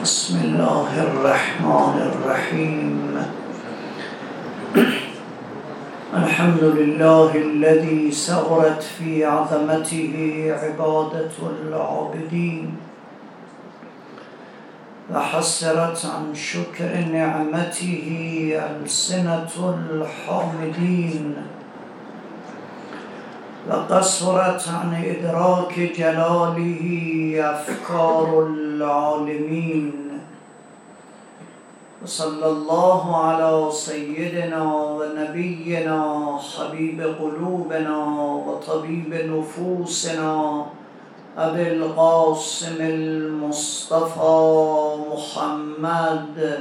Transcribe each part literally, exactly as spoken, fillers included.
بسم الله الرحمن الرحيم الحمد لله الذي سغرت في عظمته عبادة العابدين وحسرت عن شكر نعمته ألسنة الحامدين وقصرت عن إدراك جلاله أفكار العالمين وصلى الله على سيدنا ونبينا حبيب قلوبنا وطبيب نفوسنا أبي القاسم المصطفى محمد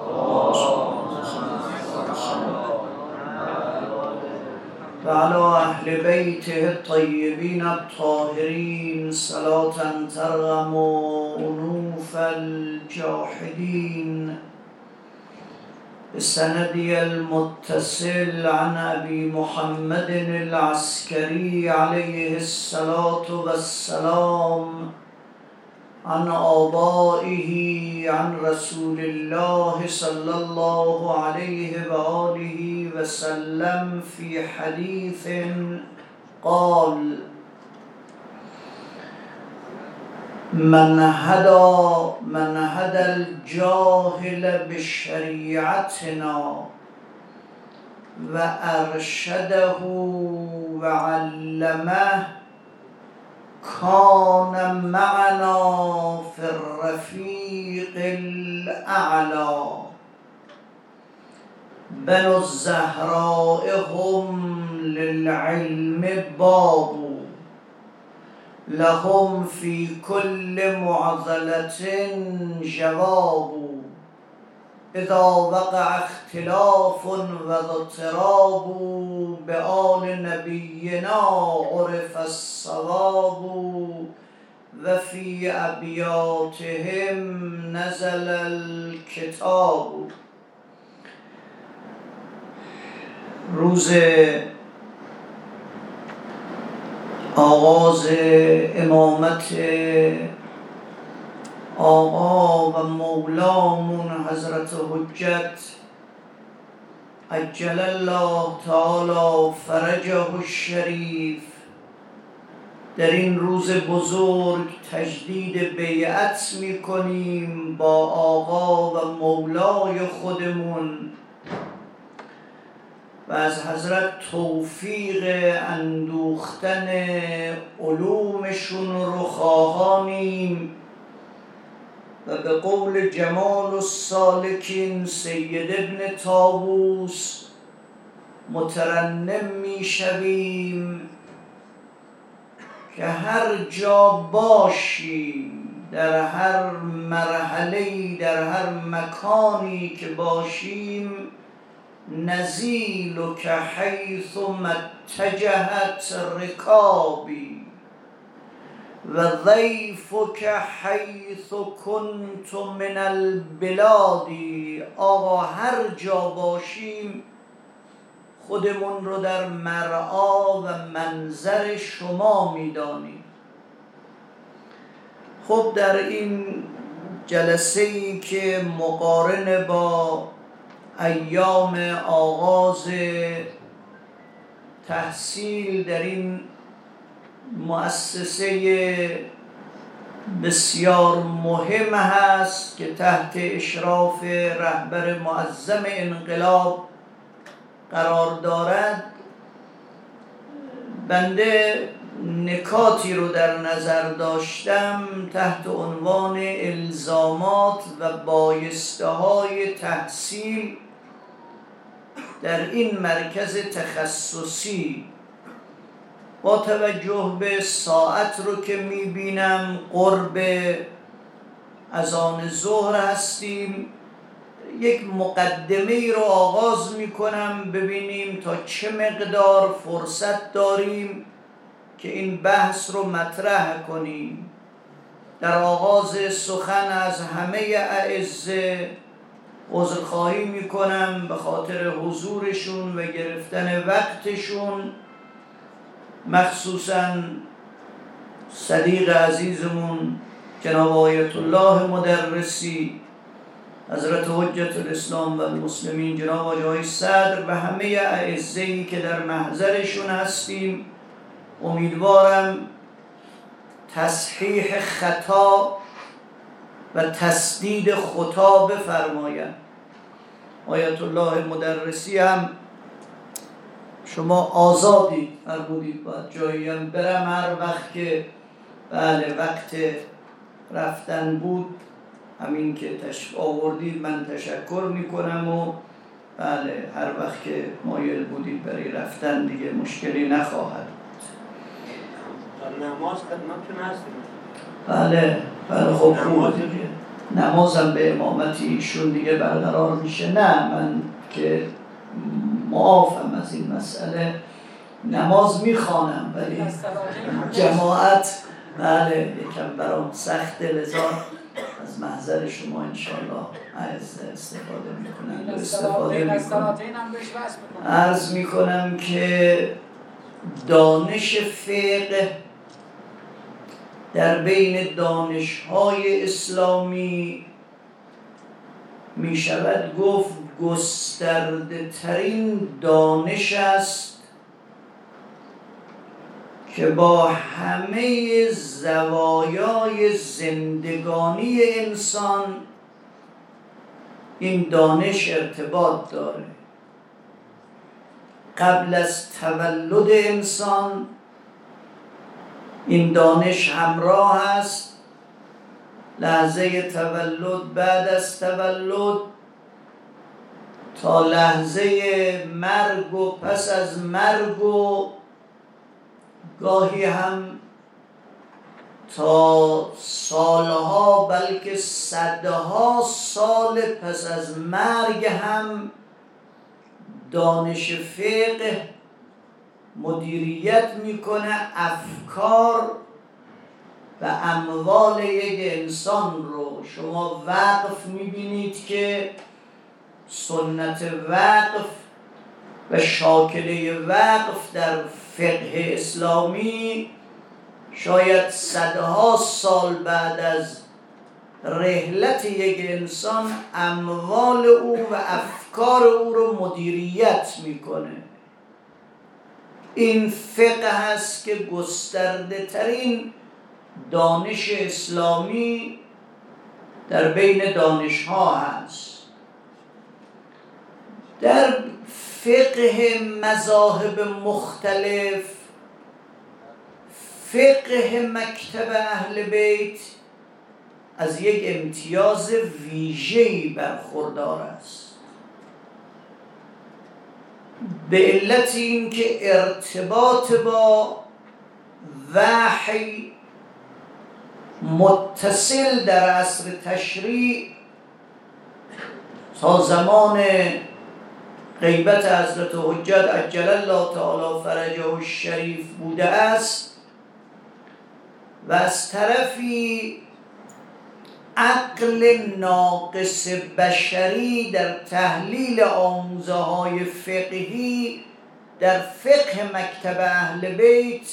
وعلى أهل بيته الطيبين الطاهرين صلاة ترغم أنوف الجاحدين بسندي المتصل عن أبي محمد العسكري عليه الصلاة والسلام عن آبائه عن رسول الله صلى الله عليه وآله وسلم في حديث قال: من هدى من هدى الجاهل بشريعتنا وأرشده وعلمه كان معنا في الرفيق الأعلى. بنو الزهراء هم للعلم باب، لهم في كل معضلة جواب. إذا وقع اختلاف واضطراب بآل نبينا عرف الصواب. وفي أبياتهم نزل الكتاب. روز آغاز امامت آقا و مولامون حضرت حجت عجل الله تعالی فرجه الشریف، در این روز بزرگ تجدید بیعت می کنیم با آقا و مولای خودمون و از حضرت توفیق اندوختن علومشون رو خواهانیم و به قول جمال السالکین سید ابن طاووس مترنم می شویم که هر جا باشی، در هر مرحله‌ای، در هر مکانی که باشیم، نزیل که حیث متجهت رکابی و ضیف که حیث کنت من البلادی. آقا هر جا باشیم خودمون رو در مرعا و منظر شما میدانیم. خب در این جلسه‌ای که مقارن با ایام آغاز تحصیل در این مؤسسه بسیار مهم هست که تحت اشراف رهبر معظم انقلاب قرار دارد، بنده نکاتی رو در نظر داشتم تحت عنوان الزامات و بایسته های تحصیل در این مرکز تخصصی. با توجه به ساعت رو که میبینم قرب اذان ظهر هستیم، یک مقدمه رو آغاز میکنم ببینیم تا چه مقدار فرصت داریم که این بحث رو مطرح کنیم. در آغاز سخن از همه اعزه عذرخواهی میکنم به خاطر حضورشون و گرفتن وقتشون، مخصوصاً صدیق عزیزمون جناب آیت الله مدرسی، حضرت حجت الاسلام و المسلمین جناب آقای حاجی صدر و همه اعزه‌ای که در محضرشون هستیم، امیدوارم تصحیح خطا و تسدید خطا بفرمایند. آیت الله مدرسی هم شما آزادی فرمودید باید جایی هم برم هر وقت که بله وقت رفتن بود، همین که تشریف آوردید من تشکر میکنم و بله هر وقت که مایل بودید برای رفتن دیگه مشکلی نخواهد بود. نماز خدمتتون هستیم. بله بله خب خوب دیگه نمازم به امامتی ایشون دیگه برقرار میشه. نه من که معافم از این مسئله، نماز میخوانم ولی جماعت بله یکم برام سخته، لذا از محضر شما انشالله استفاده میکنم استفاده میکنم. عرض میکنم که دانش فقه در بین دانش‌های اسلامی می شود گفت گسترده ترین دانش است که با همه زوایای زندگانی انسان این دانش ارتباط داره. قبل از تولد انسان این دانش همراه است، لحظه تولد، بعد از تولد، تا لحظه مرگ و پس از مرگ و گاهی هم تا سالها بلکه صدها سال پس از مرگ هم دانش فقه مدیریت میکنه افکار و اموال یک انسان رو. شما وقف میبینید که سنت وقف و شاکله وقف در فقه اسلامی شاید صدها سال بعد از رحلت یک انسان اموال او و افکار او رو مدیریت میکنه. این فقه هست که گسترده ترین دانش اسلامی در بین دانش ها هست. در فقه مذاهب مختلف، فقه مکتب اهل بیت از یک امتیاز ویژه‌ای برخوردار است، به علت این که ارتباط با وحی متصل در عصر تشریع تا زمان غیبت حضرت حجت عجل الله تعالی فرجه الشریف بوده است و از طرفی عقل ناقص بشری در تحلیل آموزه های فقهی در فقه مکتب اهل بیت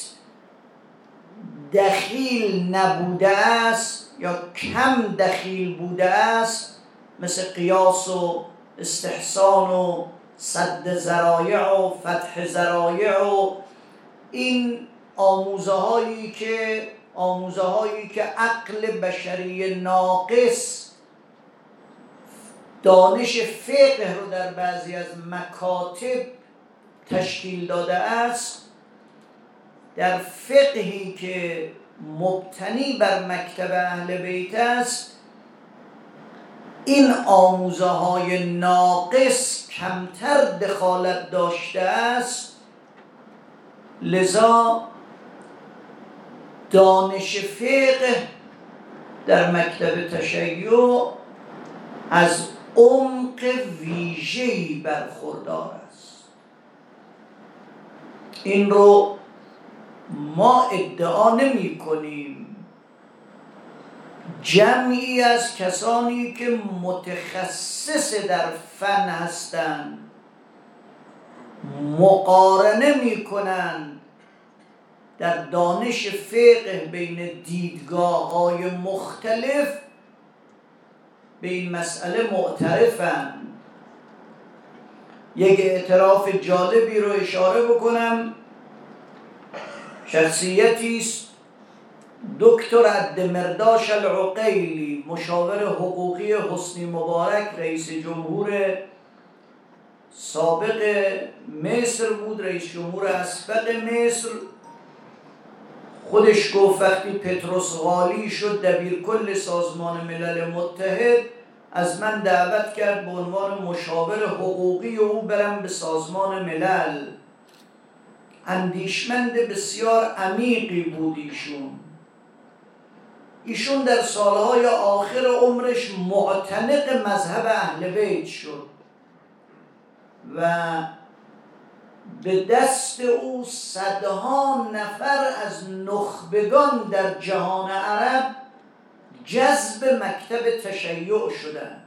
دخیل نبوده است یا کم دخیل بوده است، مثل قیاس و استحسان و سد ذرایع و فتح ذرایع و این آموزه هایی که آموزه هایی که عقل بشری ناقص دانش فقه رو در بعضی از مکاتب تشکیل داده است، در فقهی که مبتنی بر مکتب اهل بیت است این آموزه های ناقص کمتر دخالت داشته است. لذا دانش فقه در مکتب تشیع از عمق ویژه‌ای برخوردار است. این رو ما ادعا نمی کنیم. جمعی از کسانی که متخصص در فن هستند مقارنه می کنند در دانش فقه بین دیدگاه های مختلف به این مسئله معترفند. یک اعتراف جالبی رو اشاره بکنم. شخصیتی است دکتر عبدمرداش العقیلی، مشاور حقوقی حسنی مبارک رئیس جمهور سابق مصر بود، رئیس جمهور اسبق مصر. خودش گفت وقتی پتروس غالی شد دبیرکل سازمان ملل متحد، از من دعوت کرد به عنوان مشاور حقوقی او برم به سازمان ملل. اندیشمند بسیار عمیقی بود ایشون. ایشون در سالهای آخر عمرش معتنق مذهب اهل بیت شد و به دست او صدها نفر از نخبگان در جهان عرب جذب مکتب تشیع شدند.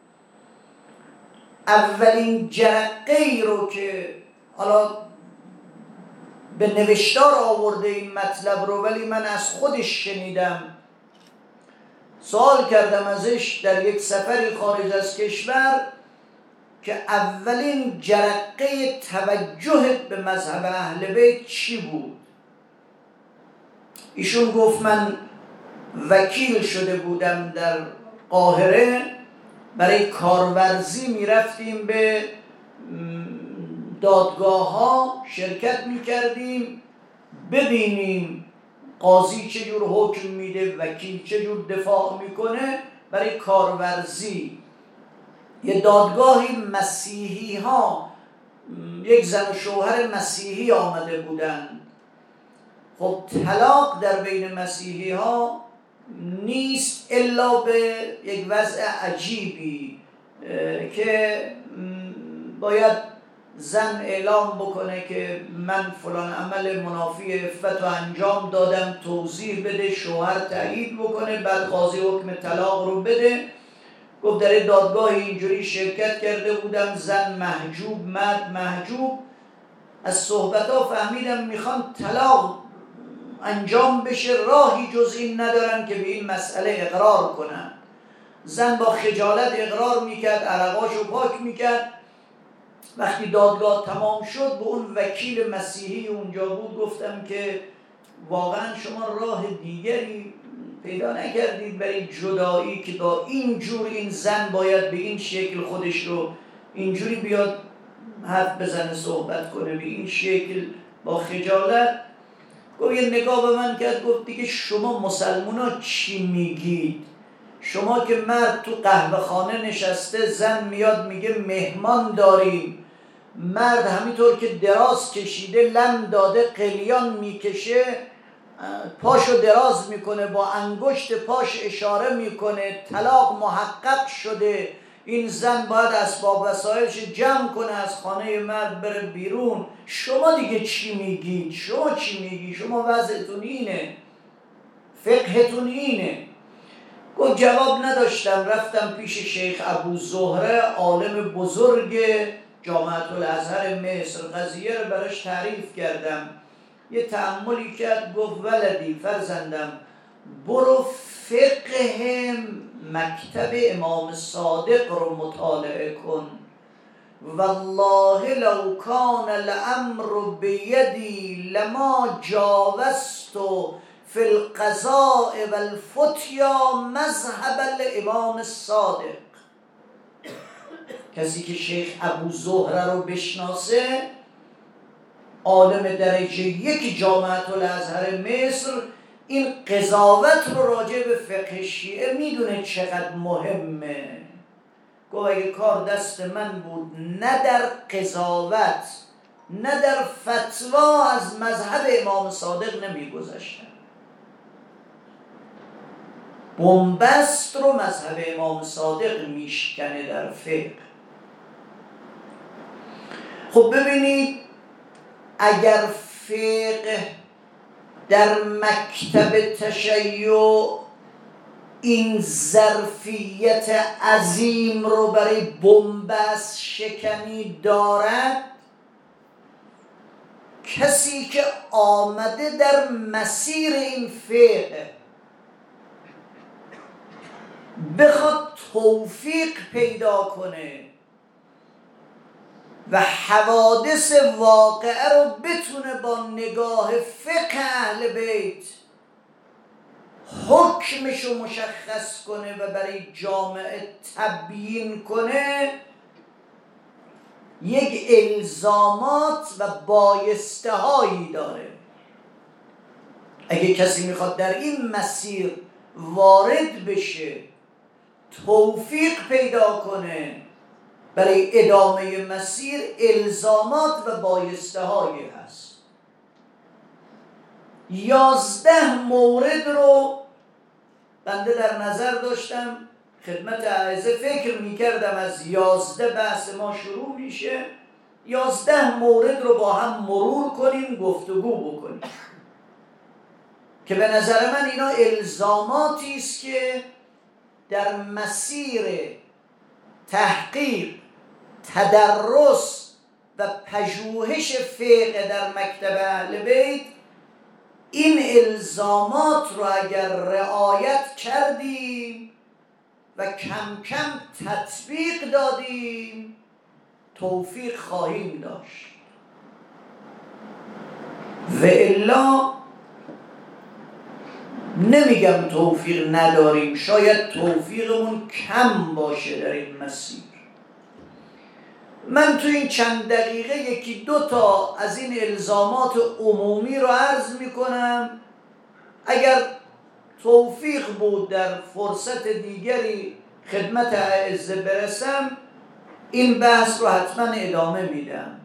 اولین جرقه‌ای رو که حالا به نوشتار آورده این مطلب رو، ولی من از خودش شنیدم، سوال کردم ازش در یک سفری خارج از کشور که اولین جرقه توجهت به مذهب اهل بیت چی بود؟ ایشون گفت من وکیل شده بودم در قاهره، برای کارورزی می رفتیم به دادگاه ها شرکت می کردیم ببینیم قاضی چجور حکم میده، وکیل چجور دفاع میکنه. برای کارورزی یه دادگاهی مسیحی ها، یک زن و شوهر مسیحی آمده بودند. خب طلاق در بین مسیحی ها نیست الا به یک وضع عجیبی که باید زن اعلام بکنه که من فلان عمل منافی عفت رو انجام دادم، توضیح بده، شوهر تایید بکنه، بعد قاضی حکم طلاق رو بده. گفت در دادگاه اینجوری شرکت کرده بودم، زن محجوب، مرد محجوب. از صحبت‌ها فهمیدم میخوان طلاق انجام بشه، راهی جز این ندارن که به این مسئله اقرار کنن. زن با خجالت اقرار میکرد، عرقاشو پاک میکرد. وقتی دادگاه تمام شد به اون وکیل مسیحی اونجا بود گفتم که واقعا شما راه دیگری پیدا نکردید برای جدایی که با این جور این زن باید به این شکل خودش رو اینجوری بیاد حرف بزنه، صحبت کنه به این شکل با خجالت؟ گفت یه نگاه به من کرد، گفت دیگه شما مسلمونا چی میگید؟ شما که مرد تو قهوه خانه نشسته، زن میاد میگه مهمان داریم، مرد همینطور که دراز کشیده لم داده قلیان میکشه، پاشو دراز میکنه، با انگشت پاش اشاره میکنه، طلاق محقق شده، این زن باید اسباب وسایلش جمع کنه از خانه مرد بره بیرون. شما دیگه چی میگید؟ شما چی میگی؟ شما وضعتون اینه، فقهتون اینه. گفت جواب نداشتم، رفتم پیش شیخ ابو زهره، عالم بزرگ جامعه الازهر مصر. قضیه رو براش تعریف کردم، یه تأملی کرد، گفت ولدی، فرزندم، برو فقه مکتب امام صادق رو مطالعه کن. والله لو کان الامر بیدی لما جاوزت فی القضاء والفتیا مذهب الامام الصادق. کسی که شیخ ابو زهره رو بشناسه، عالم درجه یک جامعه الازهر مصر، این قضاوت رو راجع به فقه شیعه میدونه چقدر مهمه. گفت اگه کار دست من بود نه در قضاوت نه در فتوا از مذهب امام صادق نمیگذاشتم. بنبست رو مذهب امام صادق میشکنه در فقه. خب ببینید، اگر فقه در مکتب تشیع این ظرفیت عظیم رو برای بنبست شکنی دارد، کسی که آمده در مسیر این فقه بخواد توفیق پیدا کنه و حوادث واقعه رو بتونه با نگاه فقه اهل بیت حکمش رو مشخص کنه و برای جامعه تبیین کنه، یک الزامات و بایسته هایی داره. اگه کسی میخواد در این مسیر وارد بشه، توفیق پیدا کنه برای ادامه مسیر، الزامات و بایسته هایی هست. یازده مورد رو بنده در نظر داشتم خدمت اعزه، فکر میکردم از یازده بحث ما شروع میشه، یازده مورد رو با هم مرور کنیم، گفتگو بکنیم که به نظر من اینا الزاماتی است که در مسیر تحقیق، تدرس و پژوهش فقه در مکتب اهل بیت، این الزامات رو اگر رعایت کردیم و کم کم تطبیق دادیم توفیق خواهیم داشت، و الا نمیگم توفیق نداریم، شاید توفیقمون کم باشه در این مسیر. من تو این چند دقیقه یکی دو تا از این الزامات عمومی رو عرض میکنم. اگر توفیق بود در فرصت دیگری خدمت اعزه برسم، این بحث رو حتما ادامه میدم.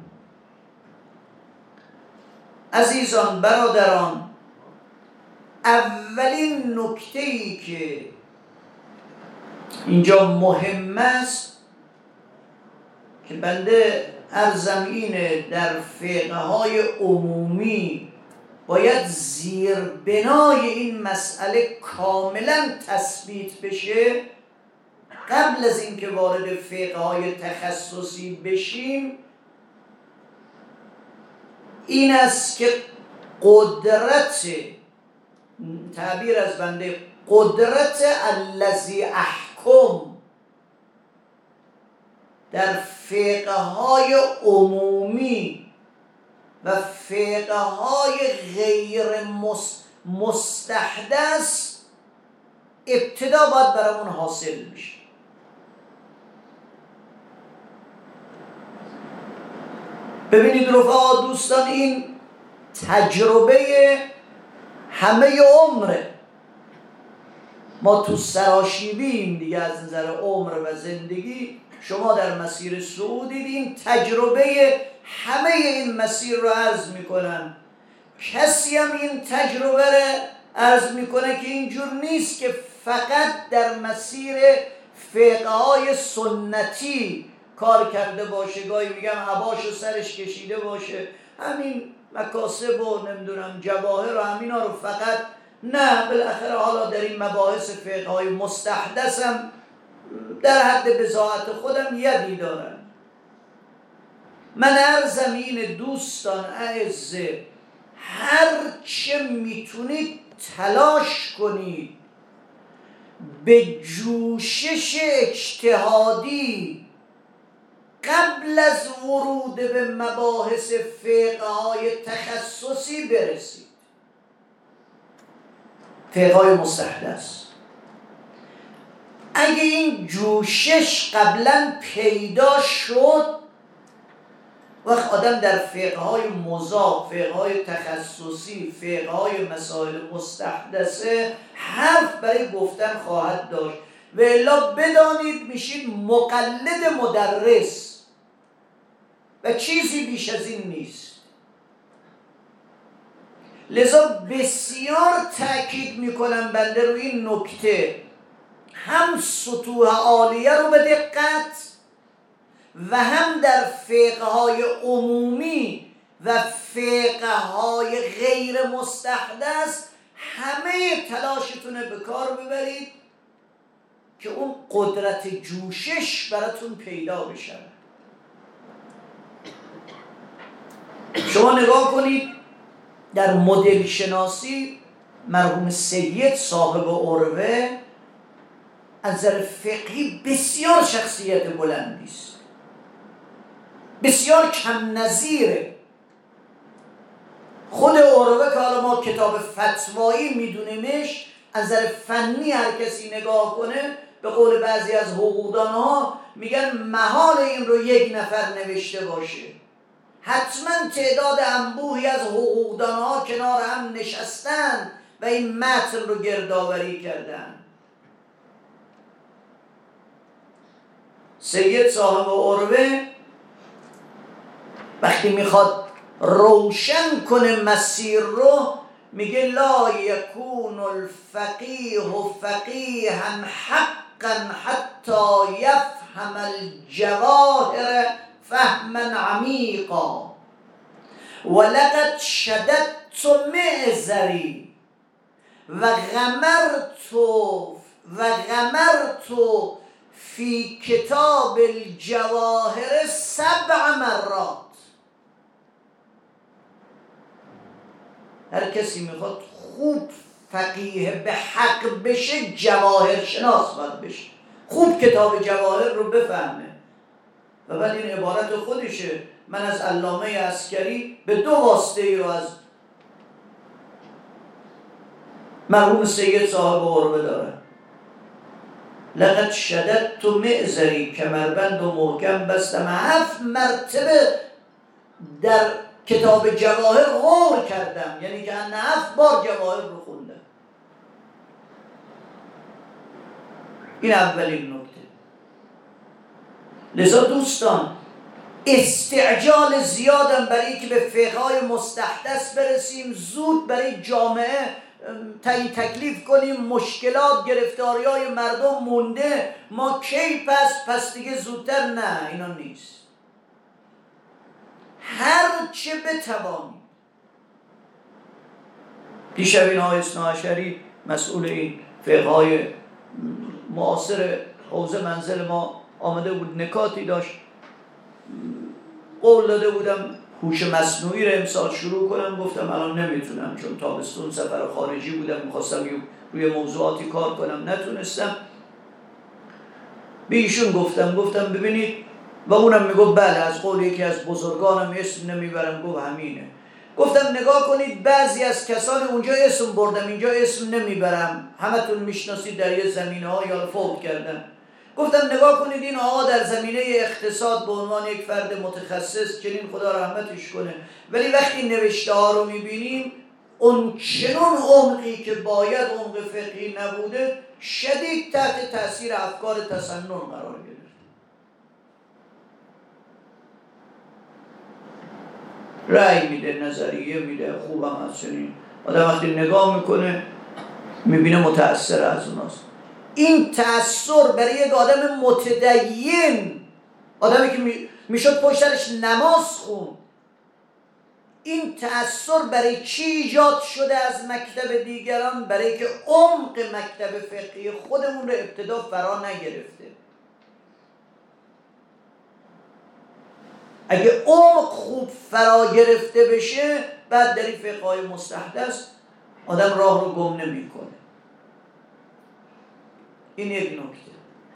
عزیزان، برادران، اولین نکته‌ای که اینجا مهم است که بنده عرضم اینه، در فقه‌های عمومی باید زیربنای این مسئله کاملا تثبیت بشه قبل از اینکه وارد فقه‌های تخصصی بشیم. این است که قدرت، تعبیر از بنده، قدرت الذی احکم در فقه‌های عمومی و فقه‌های غیر مستحدث ابتدا باید برامون حاصل بشه. ببینید رفقا دوستان، این تجربه همه عمره. ما تو سراشیبیم دیگه از نظر عمر و زندگی. شما در مسیر صعود دیدین، تجربه همه این مسیر رو عرض میکنن. کسی هم این تجربه رو عرض میکنه که اینجور نیست که فقط در مسیر فقه‌های سنتی کار کرده باشه، گاهی میگم عباشو سرش کشیده باشه، همین مکاسب و نمیدونم جواهر و همینا رو فقط، نه، بالاخره حالا در این مباحث فقه‌های مستحدث هم در حد بضاعت خودم یدی دارن. من عرضم اینه دوستان اعزه، هر چه میتونید تلاش کنید به جوشش اجتهادی قبل از ورود به مباحث فقه‌های تخصصی برسید. فقه‌های مستحدث اگه این جوشش قبلا پیدا شد، وقت آدم در فقه‌های مضاف، فقه‌های تخصصی، فقه‌های مسائل مستحدثه حرف برای گفتن خواهد داشت، و الا بدانید میشید مقلد مدرس و چیزی بیش از این نیست. لذا بسیار تأکید میکنم بنده روی این نکته، هم سطوح عالیه رو به دقت و هم در فقه‌های عمومی و فقه‌های غیر مستحدث همه تلاشتون به کار ببرید که اون قدرت جوشش براتون پیدا بشه. شما نگاه کنید در مدل شناسی مرحوم سید صاحب عروه از نظر فقهی بسیار شخصیت بلندی است، بسیار کم نظیره. خود عروه که حالا ما کتاب فتوایی میدونیمش، از نظر فنی هر کسی نگاه کنه، به قول بعضی از حقوقدانها میگن محال این رو یک نفر نوشته باشه، حتما تعداد انبوهی از حقوقدانها کنار هم نشستن و این متن رو گردآوری کردن. سید صاحب عروه وقتی میخواد روشن کنه مسیر رو، میگه لا یکون الفقیه فقیها حقا حتی یفهم الجواهر فهما عمیقا ولقد شددت معذری و غمرت و غمرت فی کتاب الجواهر سبع مرات. هر کسی میخواد خوب فقیه به حق بشه جواهر شناس باید بشه، خوب کتاب جواهر رو بفهمه. و بعد این عبارت خودشه، من از علامه عسکری به دو واسطه ای رو از مرحوم سید صاحب عروه داره. لقد شددت معذری، کمربند و محکم بستم، هفت مرتبه در کتاب جواهر غور کردم، یعنی که نه هفت بار جواهر رو خوندم. این اولین نکته. لذا دوستان استعجال زیادم برای که به فقهای مستحدث برسیم، زود برای جامعه تعیین تکلیف کنیم، مشکلات گرفتاری های مردم مونده، ما کی پس پس دیگه زودتر، نه اینا نیست. هر چه بتوانیم. دیشب این آقای اثناعشری مسئول این فقهای معاصر حوزه منزل ما آمده بود، نکاتی داشت، قول داده بودم هوش مصنوعی رو امسال شروع کنم. گفتم الان نمیتونم چون تابستون سفر خارجی بودم، میخواستم روی موضوعاتی کار کنم، نتونستم. به ایشون گفتم گفتم ببینید، و اونم میگفت بله، از قول یکی از بزرگانم اسم نمیبرم، گفت همینه. گفتم نگاه کنید، بعضی از کسان اونجا اسم بردم، اینجا اسم نمیبرم، همتون میشناسید، در یه زمینه ها یا فوت کردن. گفتم نگاه کنید این آقا در زمینه اقتصاد به عنوان یک فرد متخصص، چنین خدا رحمتش کنه، ولی وقتی نوشته ها رو میبینیم اون چنون عمقی که باید عمق فقهی نبوده، شدید تحت تاثیر افکار تسنن قرار گرفت. رأی میده، نظریه میده، خوبم هست. چنین آدم وقتی نگاه میکنه میبینه متأثر از اوناست. این تأثیر برای یک آدم متدین، آدمی که میشد پشترش نماز خون، این تأثیر برای چی ایجاد شده از مکتب دیگران؟ برای که عمق مکتب فقهی خودمون رو ابتدا فرا نگرفته. اگه عمق خوب فرا گرفته بشه، بعد در این فقهای مستحدث آدم راه رو گم نمی کنه. این یک نکته.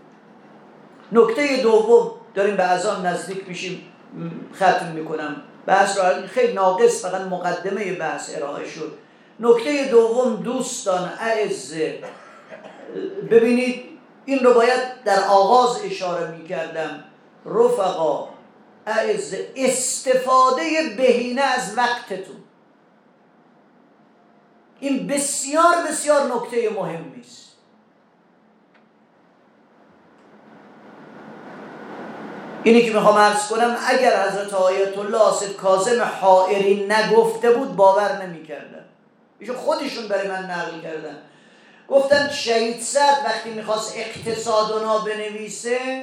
نکته دوم، داریم به اذان نزدیک میشیم، ختم میکنم بحث رو، خیلی ناقص فقط مقدمه بحث ارائه شد. نکته دوم دوستان اعزه، ببینید این رو باید در آغاز اشاره میکردم، رفقا اعزه، استفاده بهینه از وقتتون، این بسیار بسیار نکته مهمی است. اینی که میخوام عرض کنم، اگر حضرت آیت الله اسد کاظم حائری نگفته بود باور نمی‌کردم. ایشون خودشون برای من نقل کردن. گفتن شهید سعد وقتی میخواست اقتصادنا بنویسه،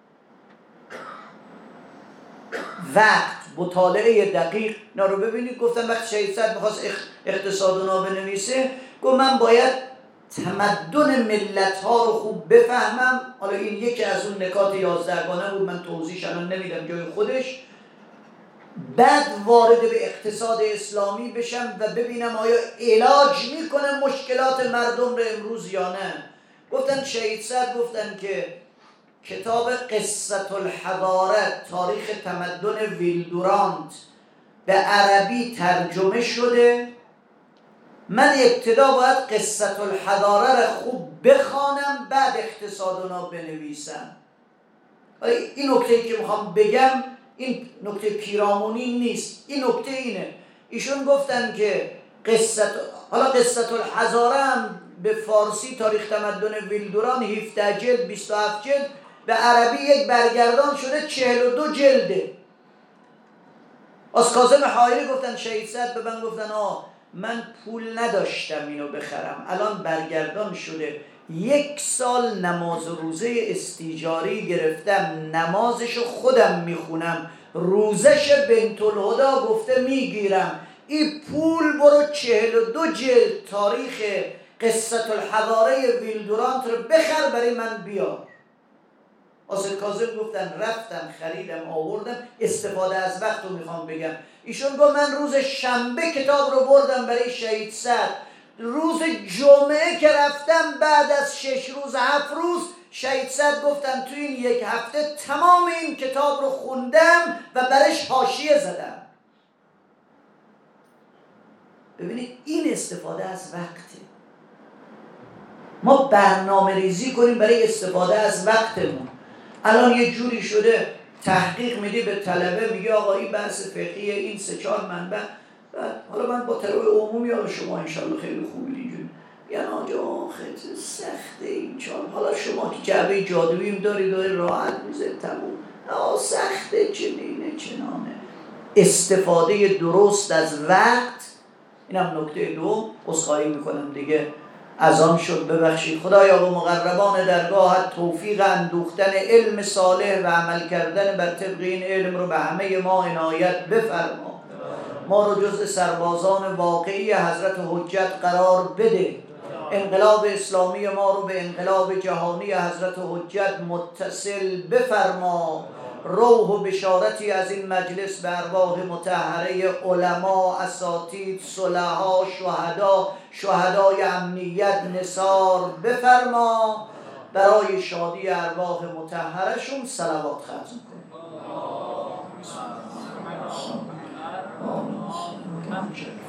وقت، مطالعه دقیق، اینا رو ببینید. گفتن وقتی شهید سعد میخواست اقتصادنا بنویسه، گفت من باید تمدن ملت ها رو خوب بفهمم. حالا این یکی از اون نکات یازدهگانه بود، من توضیحش الان نمیدم جای خودش. بعد وارد به اقتصاد اسلامی بشم و ببینم آیا علاج میکنه مشکلات مردم رو امروز یا نه. گفتن شهید سعد گفتن که کتاب قصة الحضاره تاریخ تمدن ویلدورانت به عربی ترجمه شده، من ابتدا باید قصة الحضاره را خوب بخوانم بعد اقتصادنا بنویسم. این نکته که میخوام بگم این نکته پیرامونی نیست، این نکته اینه ایشون گفتن که قصة حالا قصة الحضاره هم به فارسی تاریخ تمدن ویلدوران هفده جلد بیست و هفت جلد به عربی یک برگردان شده چهل و دو جلده. از کاظم حائری گفتن شهید سعد به من گفتن آه من پول نداشتم اینو بخرم، الان برگردان شده، یک سال نماز روزه استیجاری گرفتم، نمازشو خودم میخونم، روزش بنت الهدا گفته میگیرم، این پول برو چهل و دو جلد تاریخ قصة الحضاره ویلدورانت رو بخر برای من بیار. آصد کاظم گفتن رفتم خریدم آوردم، استفاده از وقت رو میخوام بگم. ایشون گفت من روز شنبه کتاب رو بردم برای شهید سعد، روز جمعه که رفتم بعد از شش روز هفت روز شهید سعد گفتن تو این یک هفته تمام این کتاب رو خوندم و برش حاشیه زدم. ببینید این استفاده از وقته. ما برنامه ریزی کنیم برای استفاده از وقتمون. الان یه جوری شده تحقیق میدی به طلبه، میگه آقا این بحث فقهیه، این سه چهار منبع، حالا من با طلبه عمومی حالا شما انشالله خیلی خوبید اینجوری یعنی آجا خیلی سخته این چهار، حالا شما که جعبه جادوییم داری داری راحت میزه تموم، آه سخته چنینه چنانه. استفاده درست از وقت، اینم نکته دوم. عذرخواهی میکنم دیگه از آن شد ببخشید. خدایا به مقربان درگاهت توفیق اندوختن علم صالح و عمل کردن بر طبق این علم رو به همه ما عنایت بفرما. ما رو جز سربازان واقعی حضرت حجت قرار بده. انقلاب اسلامی ما رو به انقلاب جهانی حضرت حجت متصل بفرما. روح و بشارتی از این مجلس به ارواح مطهره علما، اساتید، صلحا، شهدا، شهدای امنیت نثار بفرما. برای شادی ارواح مطهرشون صلوات ختم کن.